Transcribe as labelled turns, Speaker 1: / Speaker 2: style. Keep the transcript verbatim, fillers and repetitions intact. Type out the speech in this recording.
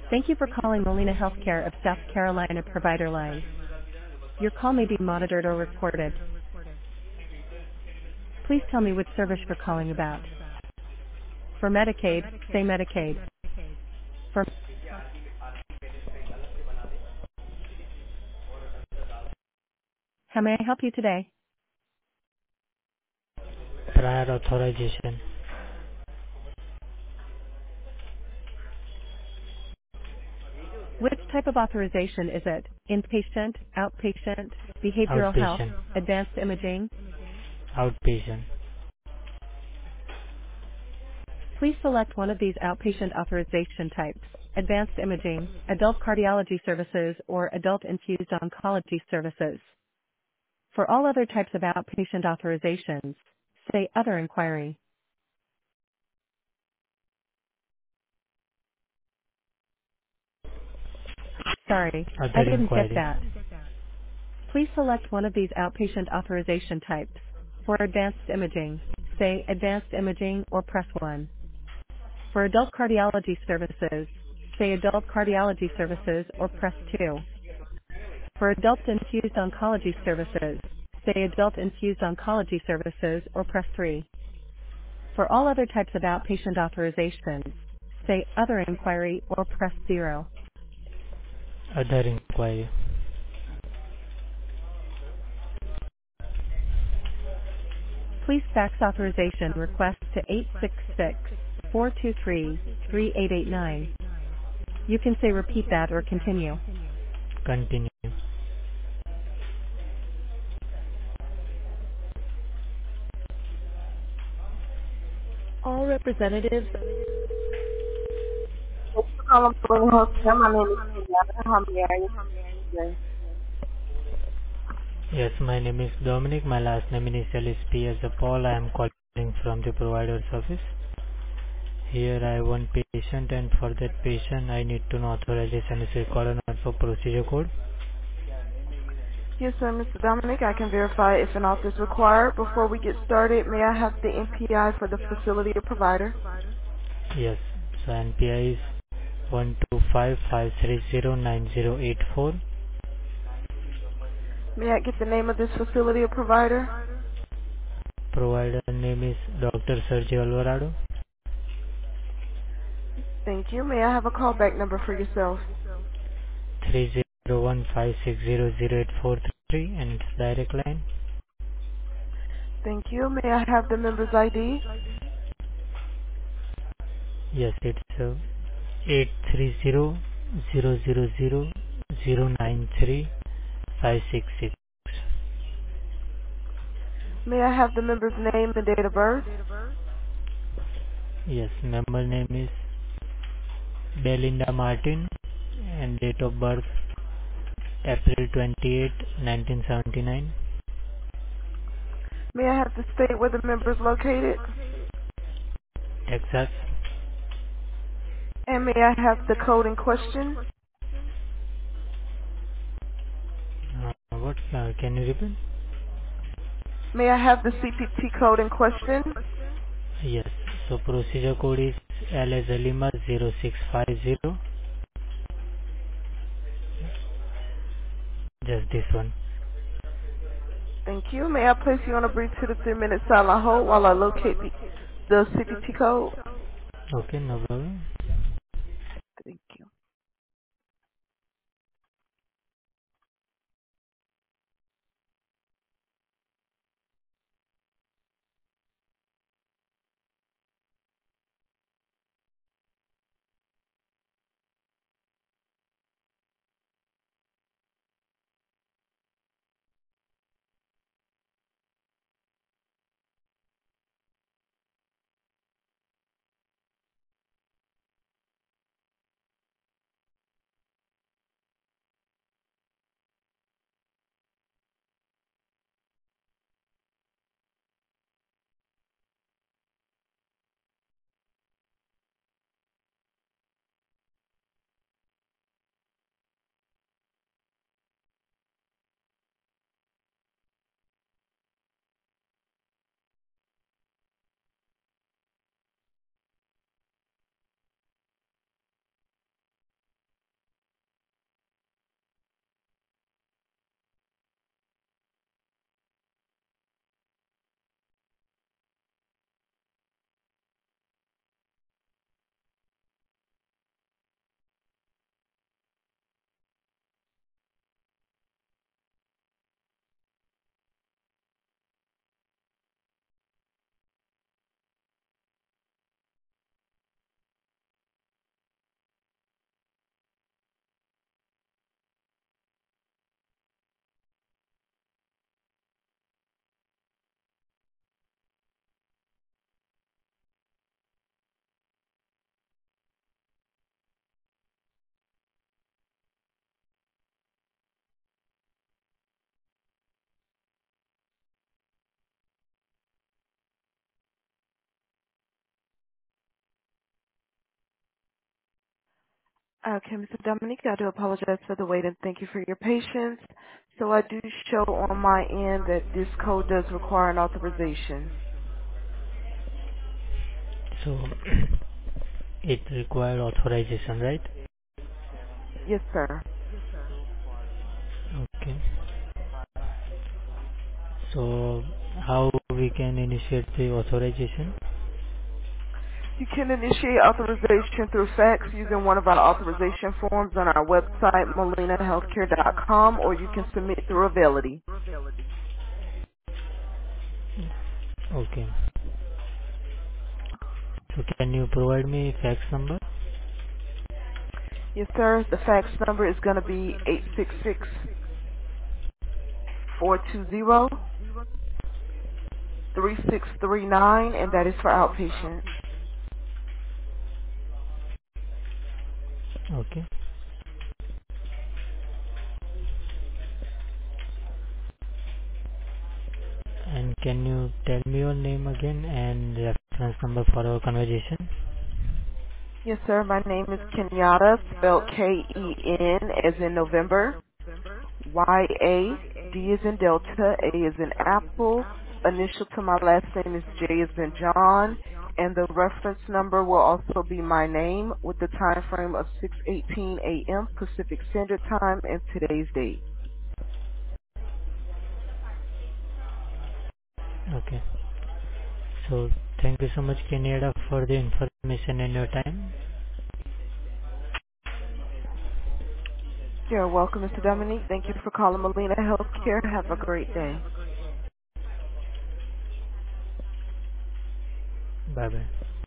Speaker 1: Thank you for calling Molina Healthcare of South Carolina Provider Line. Your call may be monitored or recorded. Please tell me which service you're calling about. For Medicaid, say Medicaid. For How may I help you today?
Speaker 2: Prior authorization.
Speaker 1: Which type of authorization is it? Inpatient, outpatient, behavioral health,
Speaker 2: Outpatient.
Speaker 1: advanced imaging?
Speaker 2: Outpatient.
Speaker 1: Please select one of these outpatient authorization types: advanced imaging, adult cardiology services, or adult infused oncology services. For all other types of outpatient authorizations, say other inquiry. Sorry, I
Speaker 2: Other
Speaker 1: didn't get
Speaker 2: inquiry.
Speaker 1: that. Please select one of these outpatient authorization types. For advanced imaging, say advanced imaging or press one. For adult cardiology services, say adult cardiology services or press two. For adult infused oncology services, say adult infused oncology services or press three. For all other types of outpatient authorizations, say other inquiry or press zero.
Speaker 2: Other inquiry.
Speaker 1: Please fax authorization request to eight six six, four two three, three eight eight nine. You can say repeat that or continue.
Speaker 2: Continue.
Speaker 1: All representatives.
Speaker 3: Hello, Spring Hotel. My name is Juliana. How may I assist you today?
Speaker 2: Yes, my name is Dominic. My last name initial is P as a Paul. I am calling from the provider's office. Here I have one patient, and for that patient I need to know authorization is required or not for procedure code.
Speaker 3: Yes, sir, Mister Dominic. I can verify if an auth is required. Before we get started, may I have the N P I for the facility or provider?
Speaker 2: Yes, so N P I is one two five five three zero nine zero eight four.
Speaker 3: May I get the name of this facility or provider?
Speaker 2: Provider name is Doctor Sergio Alvarado.
Speaker 3: Thank you. May I have a callback number for yourself?
Speaker 2: three zero one five six zero zero eight four three, and it's direct line.
Speaker 3: Thank you. May I have the member's I D?
Speaker 2: Yes, it's uh, eight three zero zero zero zero zero nine three five six six.
Speaker 3: May I have the member's name and date of birth?
Speaker 2: Yes, member name is Belinda Martin, and date of birth April twenty-eighth, nineteen seventy-nine.
Speaker 3: May I have the state where the member is located?
Speaker 2: Texas.
Speaker 3: And may I have the code in question?
Speaker 2: Uh, what? Uh, can you repeat?
Speaker 3: May I have the C P T code in question?
Speaker 2: Yes. So procedure code is L as Lima zero six five zero. Just this one.
Speaker 3: Thank you. May I place you on a brief two to three minute silent hold while I locate the, the C P T code?
Speaker 2: Okay, no problem.
Speaker 3: Thank you. Okay, Mister Dominique, I do apologize for the wait and thank you for your patience. So I do show on my end that this code does require an authorization.
Speaker 2: So it required authorization, right?
Speaker 3: Yes, sir.
Speaker 2: Okay. So how we can initiate the authorization?
Speaker 3: You can initiate authorization through fax using one of our authorization forms on our website, molina healthcare dot com, or you can submit through Avality.
Speaker 2: Okay. So can you provide me fax number?
Speaker 3: Yes, sir. The fax number is going to be eight six six, four two zero, three six three nine, and that is for outpatient.
Speaker 2: Okay. And can you tell me your name again and reference number for our conversation?
Speaker 3: Yes, sir. My name is Kenyatta, spelled K E N as in November, Y A, D is in Delta, A is in Apple. Initial to my last name is J is in John, and the reference number will also be my name with the time frame of six eighteen a m Pacific Standard Time and today's date.
Speaker 2: Okay. So thank you so much, Kenyatta, for the information and your time.
Speaker 3: You're welcome, Mister Dominique. Thank you for calling Molina Healthcare. Have a great day.
Speaker 2: Bye bye.